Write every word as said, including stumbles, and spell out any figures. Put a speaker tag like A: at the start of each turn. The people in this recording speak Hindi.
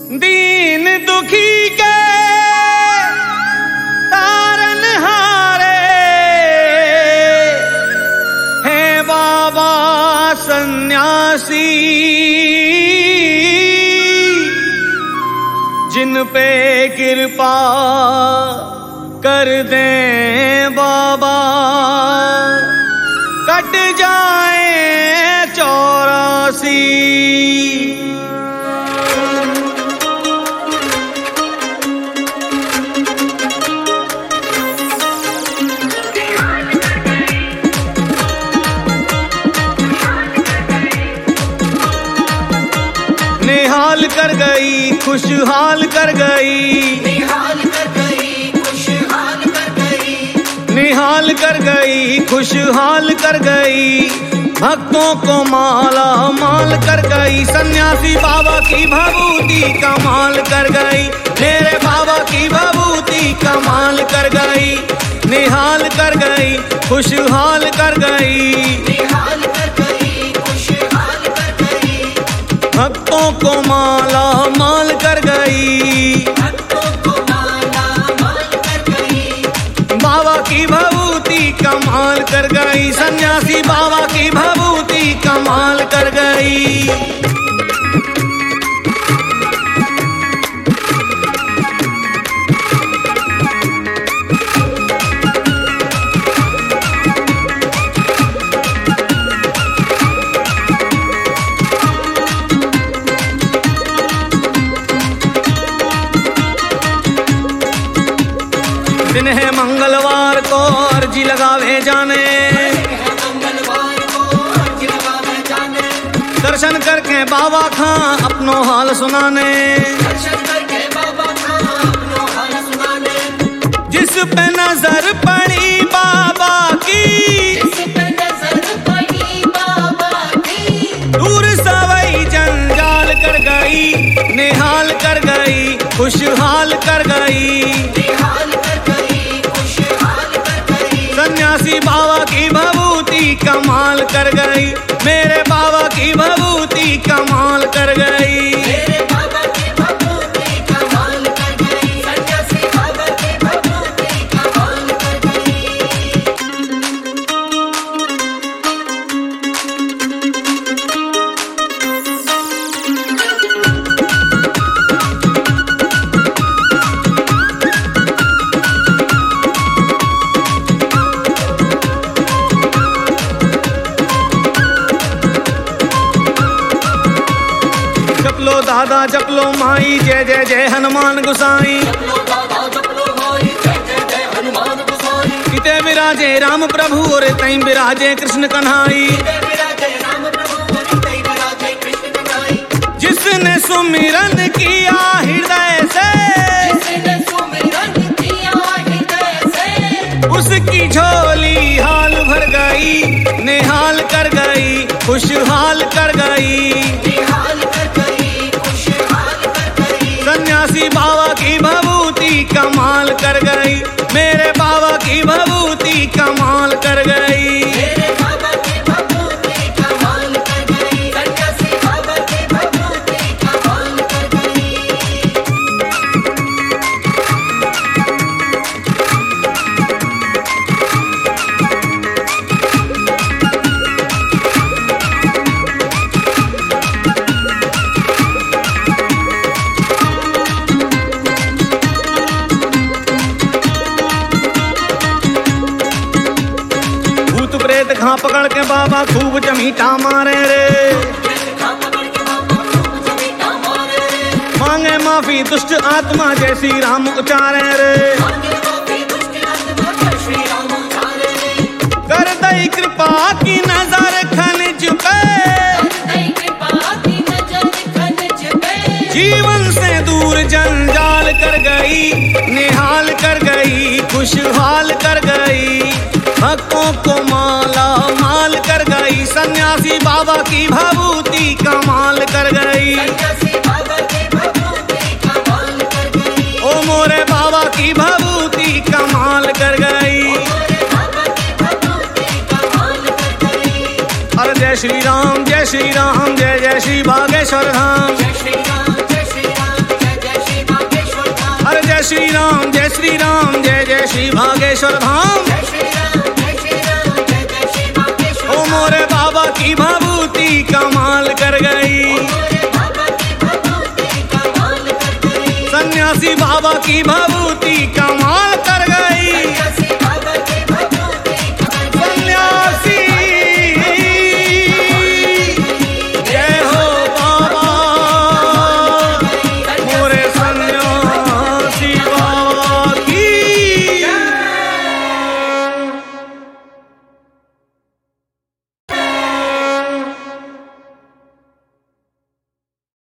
A: दीन दुखी के तारन हारे हैं बाबा सन्यासी, जिन पे कृपा कर दें बाबा कट जाए चौरासी। निहाल कर गई खुशहाल कर गई,
B: निहाल कर गई खुशहाल कर गई,
A: निहाल कर गई खुशहाल कर गई, भक्तों को माला माल कर गई। सन्यासी बाबा की भभूति कमाल कर गई, मेरे बाबा की भभूति कमाल कर गई। निहाल कर गई खुशहाल कर गई,
B: निहाल कर गई खुशहाल कर गई,
A: भक्तों को माला माल कर गई,
B: भक्तों को माला माल कर गई।
A: बाबा की भभूति कमाल कर गई, सन्यासी बाबा की भभूति कमाल कर गई। दिन है मंगलवार को अर्जी लगावे जाने,
B: मंगलवार को अर्जी लगावे जाने,
A: दर्शन करके बाबा खां अपनो हाल सुनाने।
B: दर्शन करके बाबा का अपनो हाल सुनाने,
A: जिस पे नजर पड़ी बाबा की,
B: जिस पे नजर पड़ी बाबा की,
A: दूर सवई जंजाल कर गई, निहाल कर गई खुशहाल कर गई।
B: निहाल कर गई खुशहाल कर गई,
A: सन्यासी बाबा की भभूति कमाल कर गई, मेरे बाबा की भभूति कमाल कर गई।
B: मेरे बाबा की भभूति कमाल कर गई, सन्यासी बाबा की भभूति कमाल कर गई।
A: जपलो दादा जपलो माई जय जय जय हनुमान गुसाई,
B: जपलो दादा जपलो माई जय जय जय हनुमान गोसाई,
A: इते विराजे राम प्रभु और तई विराजे कृष्ण कन्हाई।
B: जय विराजे राम प्रभु और जय विराजे कृष्ण कन्हाई।
A: जिसने सुमिरन किया हृदय से,
B: जिसने सुमिरन किया हृदय से,
A: उसकी झोली हाल भर गई, निहाल कर गई खुशहाल कर गई।
B: निहाल कर गई खुशहाल कर गई,
A: सन्यासी बाबा की भभूति कमाल कर गई, मेरे बाबा की भभूति कमाल कर गई।
B: मेरे बाबा की भभूति कमाल कर गई, सन्यासी बाबा की भभूति कमाल कर गई। भूत प्रेत खा पकड़ के बाबा खूब चमीटा मारे रे, मांगे माफी दुष्ट आत्मा जय श्री राम उचारे रे। कर दई कृपा की नजर खनिज पे, जीवन से दूर जंजाल कर गई, निहाल कर गई खुशहाल कर गई, भक्तों को माला माल कर गई। सन्यासी बाबा की भभूति कमाल कर गई, ओ मोरे बाबा की भभूति कमाल कर गई। अरे जय श्री राम जय श्री राम जय जय श्री बागेश्वर धाम। जय श्री राम जय श्री राम जय
A: श्री राम जय जय श्री भागेश्वर धाम। ओ मोरे बाबा की भभूति कमाल कर गई, सन्यासी बाबा की भभूति का